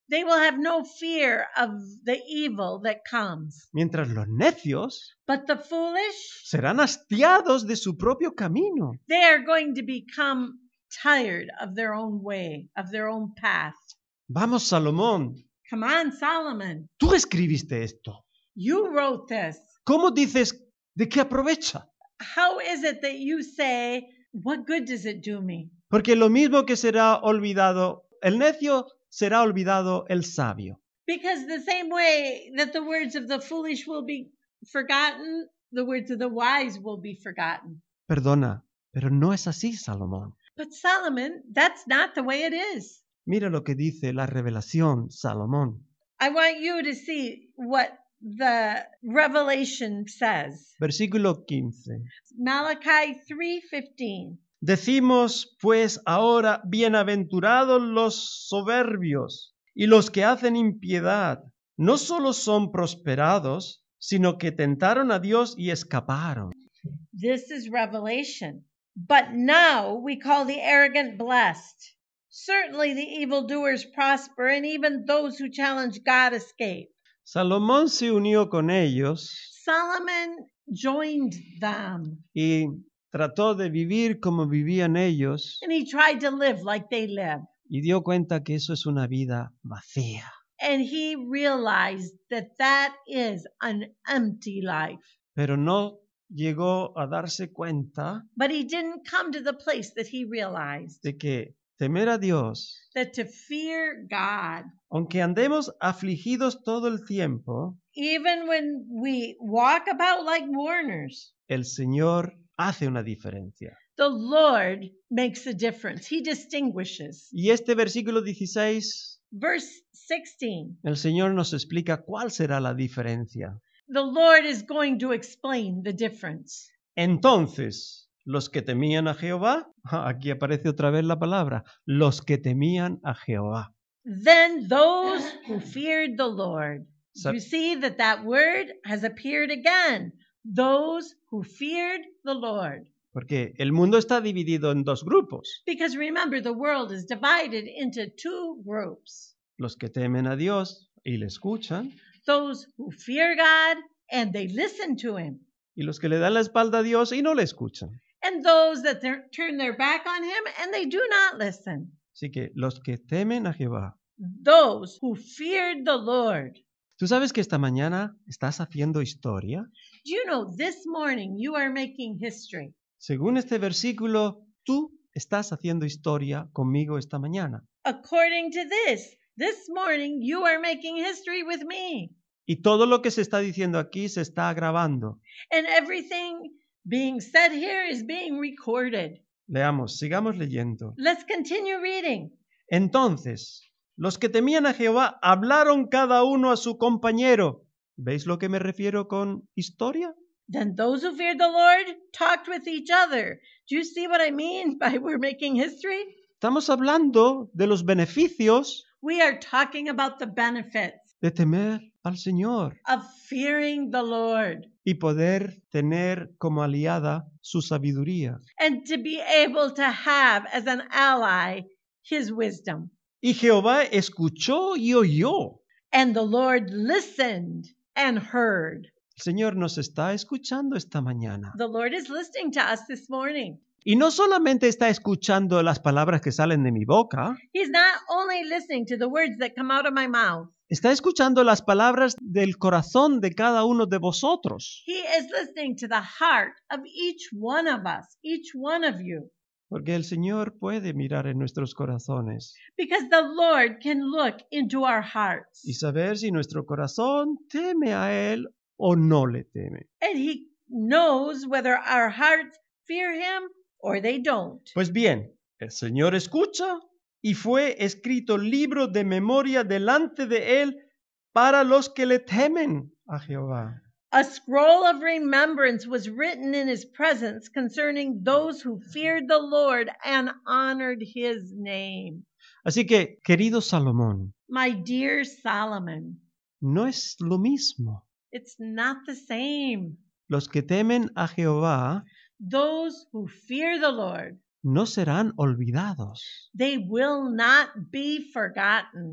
They will have no fear of the evil that comes. mientras los necios But the foolish, serán hastiados de su propio camino. they are going to become tired of their own way, of their own path. Vamos, Salomón, Come on, Solomon. tú escribiste esto. You wrote this. ¿Cómo dices de qué aprovecha? How is it that you say, what good does it do me? Porque lo mismo que será olvidado el necio, será olvidado el sabio. Because the same way that the words of the foolish will be forgotten, the words of the wise will be forgotten. Perdona, pero no es así, Salomón. But Solomon, that's not the way it is. Mira lo que dice la revelación, Salomón. I want you to see what the Revelation says. Versículo 15. Malachi 3:15. Decimos, pues, ahora, bienaventurados los soberbios y los que hacen impiedad. No solo son prosperados, sino que tentaron a Dios y escaparon. This is Revelation. But now we call the arrogant blessed. Certainly the evildoers prosper, and even those who challenge God escape. Salomón se unió con ellos Solomon joined them, y trató de vivir como vivían ellos and he tried to live like they live. y dio cuenta que eso es una vida vacía. And he realized that that is an empty life. Pero no llegó a darse cuenta But he didn't come to the place that he realized de que temer a Dios, that to fear God, aunque andemos afligidos todo el tiempo, even when we walk about like mourners, el Señor hace una diferencia. the Lord makes a difference. He distinguishes. Y este versículo 16, Verse 16, el Señor nos explica cuál será la diferencia. the Lord is going to explain the difference. Entonces, los que temían a Jehová, aquí aparece otra vez la palabra, los que temían a Jehová. Then those who feared the Lord. So- You see that word has appeared again. Those who feared the Lord. Porque el mundo está dividido en dos grupos. Because remember, the world is divided into two groups. Los que temen a Dios y le escuchan, Those who fear God and they listen to him. y los que le dan la espalda a Dios y no le escuchan. And those that turn their back on him and they do not listen. Así que los que temen a Jehová. Those who feared the Lord. ¿Tú sabes que esta mañana estás haciendo historia? Do you know this morning you are making history? Según este versículo, tú estás haciendo historia conmigo esta mañana. According to this morning you are making history with me. Y todo lo que se está diciendo aquí se está grabando. And everything being said here is being recorded. Leamos, sigamos leyendo. Let's continue reading. Entonces, los que temían a Jehová hablaron cada uno a su compañero. ¿Veis lo que me refiero con historia? Then those who feared the Lord talked with each other. Do you see what I mean by we're making history? Estamos hablando de los beneficios We are talking about the benefits de temer al Señor of fearing the Lord y poder tener como aliada su sabiduría. and to be able to have as an ally his wisdom. Y Jehová escuchó y oyó. And the Lord listened and heard. El Señor nos está escuchando esta mañana. The Lord is listening to us this morning. Y no solamente está escuchando las palabras que salen de mi boca, He's not only listening to the words that come out of my mouth. está escuchando las palabras del corazón de cada uno de vosotros. He is listening to the heart of each one of us, each one of you. Porque el Señor puede mirar en nuestros corazones Because the Lord can look into our hearts. y saber si nuestro corazón teme a Él o no le teme. And He knows whether our hearts fear Him or they don't. Pues bien, el Señor escucha y fue escrito libro de memoria delante de Él para los que le temen a Jehová. A scroll of remembrance was written in His presence concerning those who feared the Lord and honored His name. Así que, querido Salomón, My dear Solomon, no es lo mismo. it's not the same. Los que temen a Jehová Those who fear the Lord, no serán olvidados. they will not be forgotten.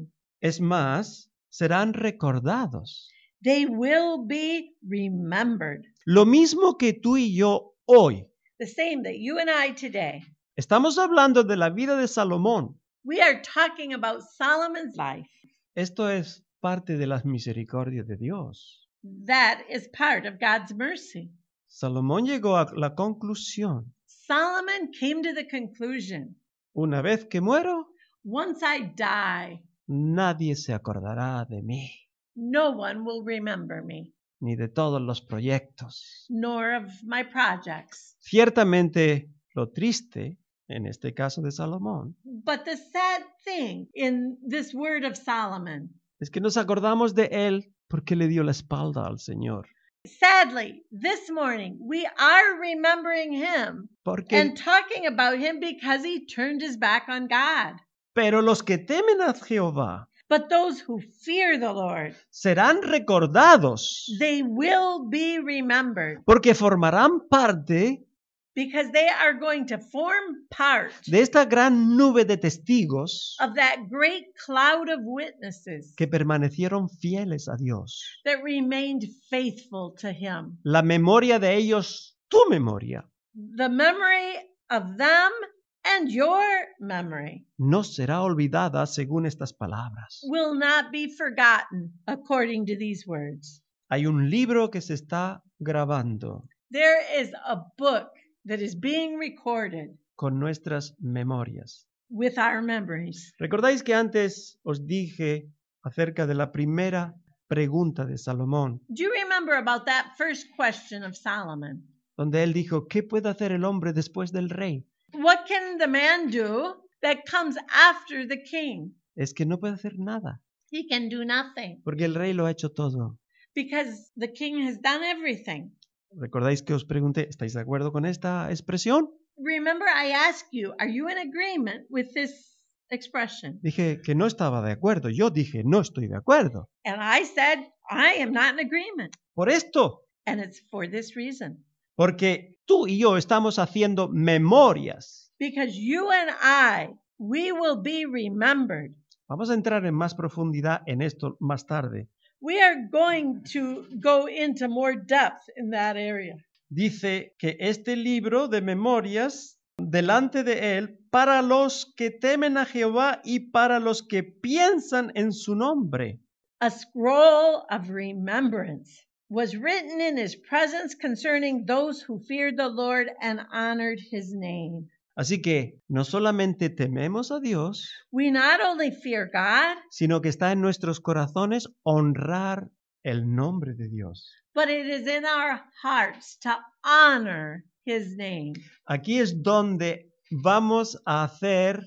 Es más, serán recordados. They will be remembered. Lo mismo que tú y yo hoy. The same that you and I today. Estamos hablando de la vida de Salomón. We are talking about Solomon's life. Esto es parte de las misericordias de Dios. That is part of God's mercy. Salomón llegó a la conclusión: Solomon came to the conclusion, una vez que muero, once I die, nadie se acordará de mí, no one will remember me, ni de todos los proyectos. nor of my projects. Ciertamente, lo triste, en este caso de Salomón, But the sad thing in this word of Solomon, es que nos acordamos de él porque le dio la espalda al Señor. sadly, this morning we are remembering him Porque, and talking about him because he turned his back on God. pero los que temen a Jehová But those who fear the Lord, serán recordados, they will be remembered porque formarán parte because they are going to form part de esta gran nube de testigos of that great cloud of witnesses que permanecieron fieles a Dios. that remained faithful to him. La memoria de ellos, tu memoria, The memory of them and your memory no será olvidada según estas palabras. will not be forgotten according to these words. Hay un libro que se está grabando There is a book that is being recorded con nuestras memorias. with our memories. ¿Recordáis que antes os dije acerca de la primera pregunta de Salomón, Do you remember about that first question of Solomon? donde él dijo: ¿qué puede hacer el hombre después del rey? What can the man do that comes after the king? Es que no puede hacer nada, He can do nothing porque el rey lo ha hecho todo. because the king has done everything. ¿Recordáis que os pregunté, ¿estáis de acuerdo con esta expresión? Remember, I asked you, are you in agreement with this expression? Dije que no estaba de acuerdo. Yo dije, no estoy de acuerdo. And I said, I am not in agreement. Por esto, And it's for this reason. porque tú y yo estamos haciendo memorias. Because you and I, we will be remembered. Vamos a entrar en más profundidad en esto más tarde. We are going to go into more depth in that area. Dice que este libro de memorias delante de él para los que temen a Jehová y para los que piensan en su nombre. A scroll of remembrance was written in his presence concerning those who feared the Lord and honored his name. Así que no solamente tememos a Dios, We not only fear God, sino que está en nuestros corazones honrar el nombre de Dios. but it is in our hearts to honor his name. Aquí es donde vamos a hacer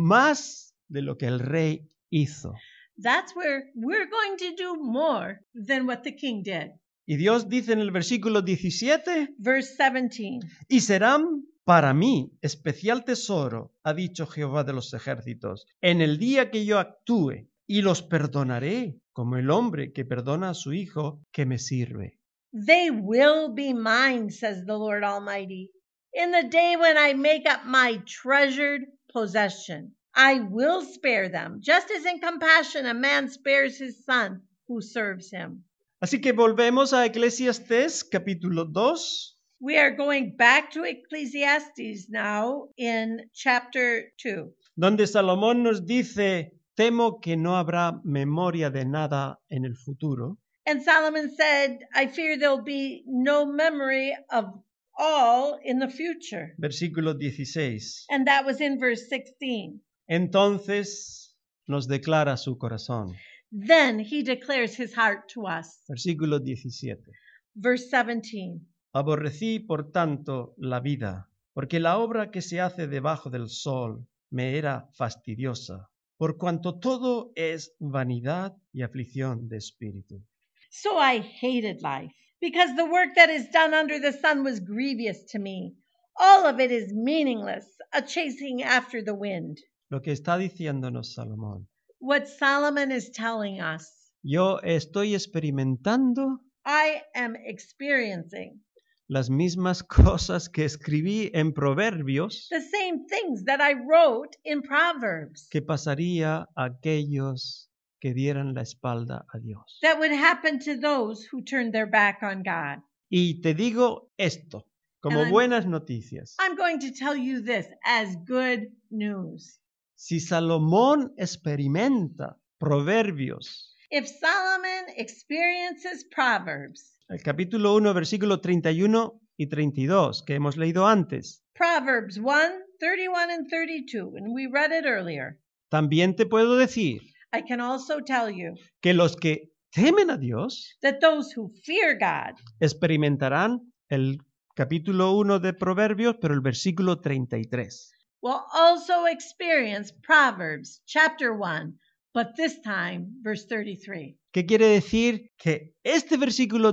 más de lo que el rey hizo. That's where we're going to do more than what the king did. Y Dios dice en el versículo 17, Verse 17. y serán para mí especial tesoro, ha dicho Jehová de los ejércitos, en el día que yo actúe, y los perdonaré, como el hombre que perdona a su hijo que me sirve. They will be mine, says the Lord Almighty. In the day when I make up my treasured possession, I will spare them, just as in compassion a man spares his son who serves him. Así que volvemos a Eclesiastés capítulo 2. We are going back to Ecclesiastes now in chapter 2. Donde Salomón nos dice: temo que no habrá memoria de nada en el futuro. And Solomon said, I fear there'll be no memory of all in the future. Versículo 16. And that was in verse 16. Entonces nos declara su corazón. Then he declares his heart to us. Versículo 17. Verse 17. Aborrecí, por tanto, la vida, porque la obra que se hace debajo del sol me era fastidiosa, por cuanto todo es vanidad y aflicción de espíritu. So I hated life, because the work that is done under the sun was grievous to me. All of it is meaningless, a chasing after the wind. Lo que está diciéndonos Salomón: What Solomon is telling us, yo estoy experimentando I am experiencing las mismas cosas que escribí en Proverbios the same things that I wrote in Proverbs que pasaría a aquellos que dieran la espalda a Dios. That would happen to those who turned their back on God. Y te digo esto, como And buenas noticias. I'm going to tell you this as good news. Si Salomón experimenta Proverbios, If Solomon experiences Proverbs, el capítulo 1, versículo 31 y 32, que hemos leído antes, Proverbs 1, 31 and 32, and we read it earlier, también te puedo decir I can also tell you que los que temen a Dios that those who fear God experimentarán el capítulo 1 de Proverbios, pero el versículo 33. will also experience Proverbs chapter 1, but this time verse 33. ¿Qué quiere decir? Que este versículo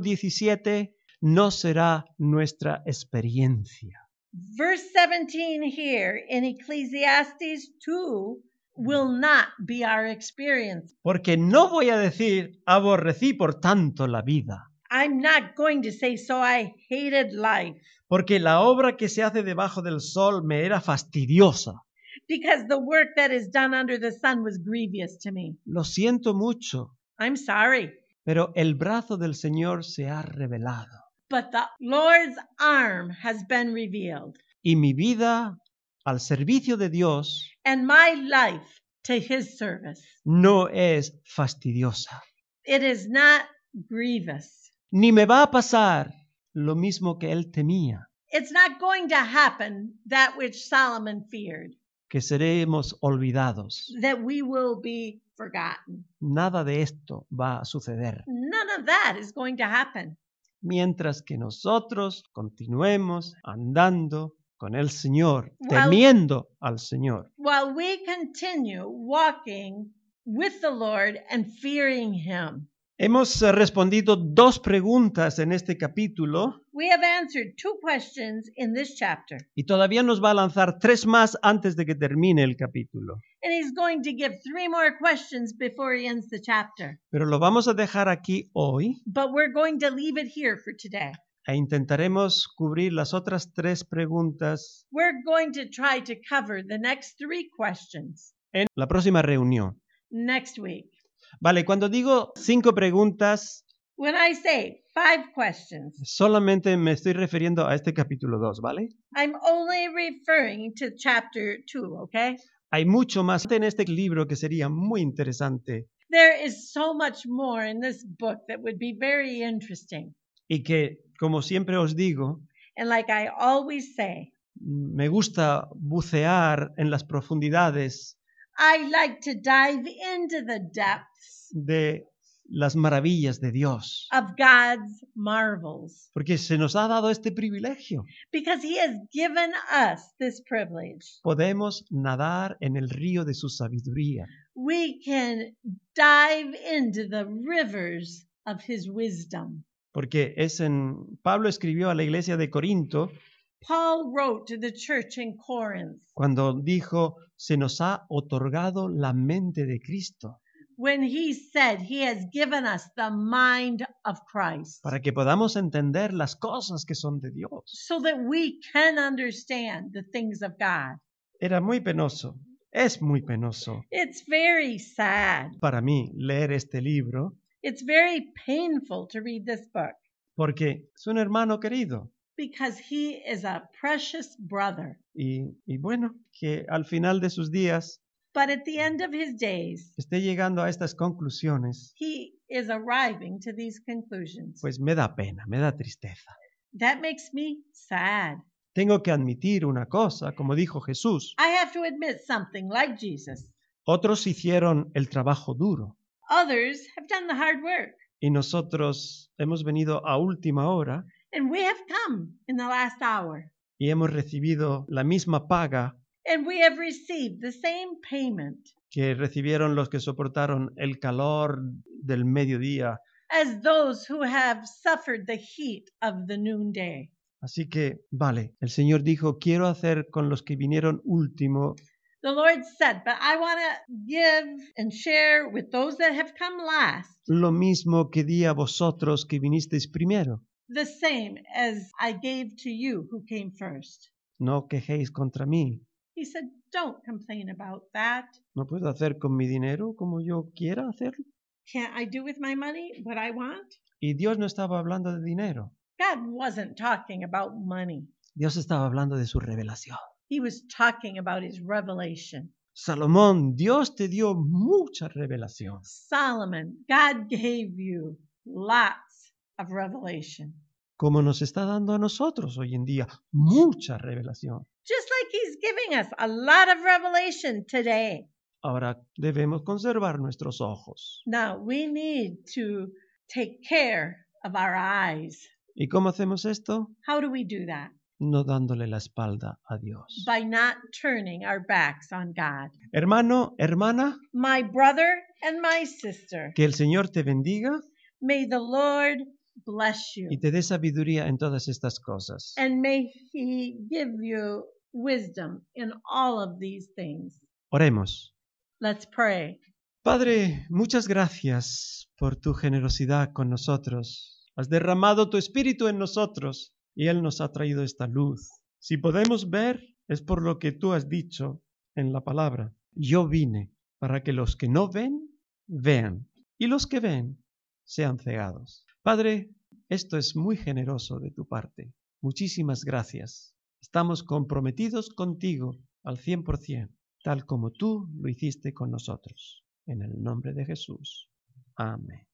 17 no será nuestra experiencia. Verse 17 here in Ecclesiastes 2 will not be our experience. Porque no voy a decir, aborrecí por tanto la vida. I'm not going to say, so I hated life, Porque la obra que se hace debajo del sol me era fastidiosa. because the work that is done under the sun was grievous to me. Lo siento mucho, I'm sorry. pero el brazo del Señor se ha revelado. But the Lord's arm has been revealed, Y mi vida al servicio de Dios and my life to his service. no es fastidiosa. It is not grievous. Ni me va a pasar lo mismo que él temía, It's not going to happen that which Solomon feared, que seremos olvidados. that we will be forgotten. Nada de esto va a suceder. None of that is going to happen. Mientras que nosotros continuemos andando con el Señor, Well- temiendo al Señor. While we continue walking with the Lord and fearing him. Hemos respondido dos preguntas en este capítulo We have answered 2 questions in this chapter, y todavía nos va a lanzar 3 más antes de que termine el capítulo. and he's going to give 3 more questions before he ends the chapter. Pero lo vamos a dejar aquí hoy But we're going to leave it here for today. e intentaremos cubrir las otras 3 preguntas We're going to try to cover the next 3 questions en la próxima reunión. next week. Vale, cuando digo 5 preguntas, When I say 5 questions, solamente me estoy refiriendo a este capítulo 2, ¿vale? I'm only referring to chapter 2, okay? Hay mucho más en este libro que sería muy interesante There is so much more in this book that would be very interesting. y que, como siempre os digo, And like I always say, me gusta bucear en las profundidades I like to dive into the depths de las maravillas de Dios, of God's marvels porque se nos ha dado este privilegio. because he has given us this privilege. Podemos nadar en el río de su sabiduría. We can dive into the rivers of his wisdom. Porque Pablo escribió a la iglesia de Corinto Paul wrote to the church in Corinth cuando dijo, se nos ha otorgado la mente de Cristo when he said he has given us the mind of Christ para que podamos entender las cosas que son de Dios. so that we can understand the things of God. Era muy penoso, es muy penoso It's very sad. para mí leer este libro It's very painful to read this book porque es un hermano querido. because he is a precious brother. Y bueno, que al final de sus días But at the end of his days, esté llegando a estas conclusiones, he is arriving to these conclusions. pues me da pena, me da tristeza. That makes me sad. Tengo que admitir una cosa, como dijo Jesús. I have to admit something like Jesus. Otros hicieron el trabajo duro Others have done the hard work, y nosotros hemos venido a última hora and we have come in the last hour, y hemos recibido la misma paga and we have received the same payment que recibieron los que soportaron el calor del mediodía. as those who have suffered the heat of the noonday. Así que, vale, el Señor dijo, quiero hacer con los que vinieron último The Lord said, but I want to give and share with those that have come last lo mismo que di a vosotros que vinisteis primero. the same as I gave to you who came first. No quejéis contra mí. He said, don't complain about that. ¿No puedo hacer con mi dinero como yo quiera hacerlo? Can't I do with my money what I want? Y Dios no estaba hablando de dinero. God wasn't talking about money. Dios estaba hablando de su revelación. He was talking about his revelation. Salomón, Dios te dio mucha revelación. Solomon, God gave you lots of revelation. Como nos está dando a nosotros hoy en día, mucha revelación. Just like he's giving us a lot of revelation today. Ahora debemos conservar nuestros ojos. Now, we need to take care of our eyes. ¿Y cómo hacemos esto? How do we do that? No dándole la espalda a Dios. By not turning our backs on God. Hermano, hermana, My brother and my sister, que el Señor te bendiga may the Lord bless you. y te dé sabiduría en todas estas cosas. And may he give you wisdom in all of these things. Oremos. Let's pray. Padre, muchas gracias por tu generosidad con nosotros. Has derramado tu espíritu en nosotros y Él nos ha traído esta luz. Si podemos ver, es por lo que tú has dicho en la palabra. Yo vine para que los que no ven, vean, y los que ven, sean cegados. Padre, esto es muy generoso de tu parte. Muchísimas gracias. Estamos comprometidos contigo al 100%, tal como tú lo hiciste con nosotros. En el nombre de Jesús. Amén.